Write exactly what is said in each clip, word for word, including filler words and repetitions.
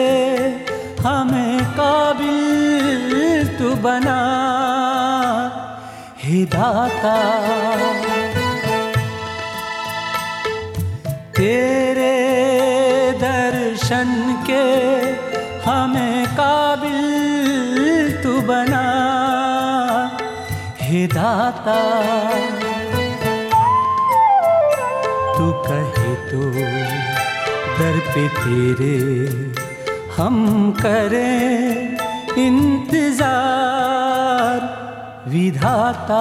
हमें काबिल तू बना हे दाता। तेरे दर्शन के हमें काबिल तू बना हे दाता। तू कहे तो दर पे तेरे हम करें इंतजार विधाता।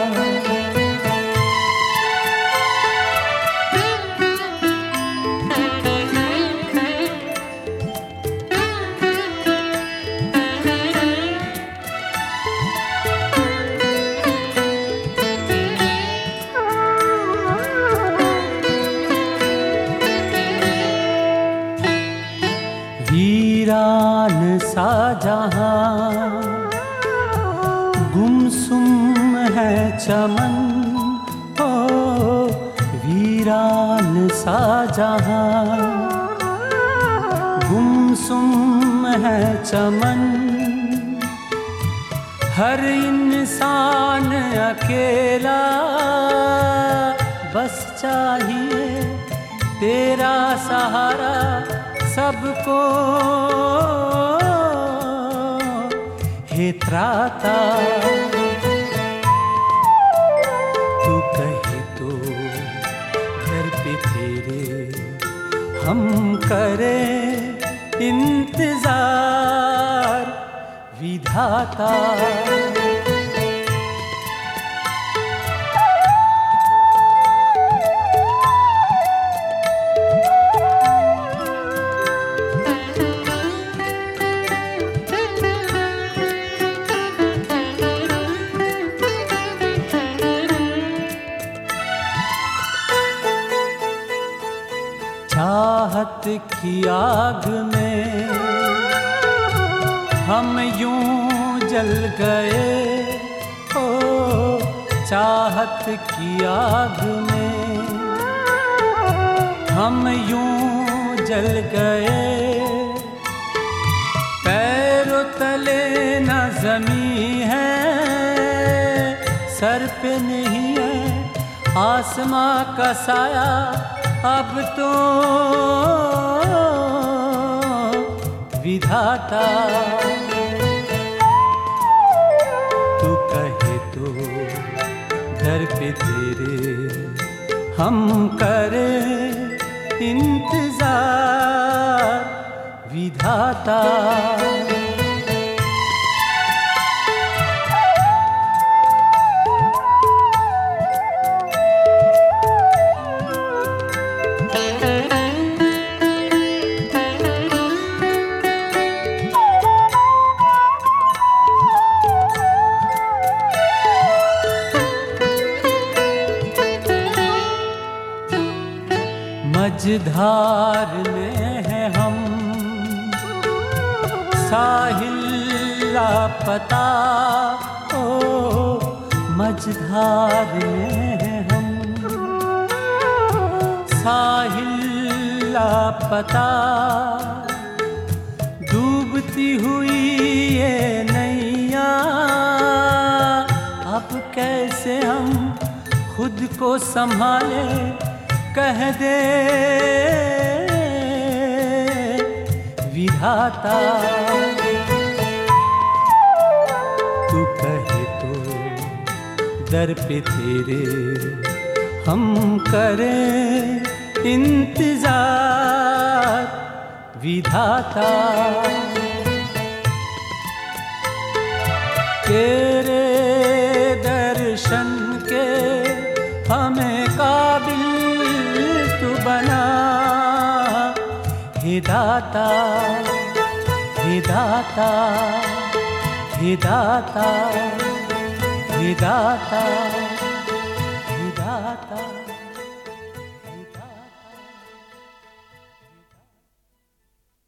वीरान सा जहां गुमसुम है चमन, ओ वीरान सा जहां गुमसुम है चमन। हर इंसान अकेला बस चाहिए तेरा सहारा सबको हे त्राता। तू कहे तो घर पे तेरे हम करें इंतजार विधाता। चाहत की आग में हम यूं जल गए, ओ चाहत की आग में हम यूं जल गए। पैरों तले न ज़मीं है, सर पे नहीं है आसमां का साया अब तो विधाता। तू कहे तो दर पे तेरे हम करें इंतजार विधाता। मझधार में है हम साहिल लापता, ओ मझधार में है हम साहिल लापता। डूबती हुई ये नैया अब कैसे हम खुद को संभाले कह दे विधाता। तू कहे तो दर पे तेरे हम करें इंतजार विधाता। तेरे दर्शन के हमें काबिल तू बना हे दाता, हे दाता, हे दाता, हे दाता।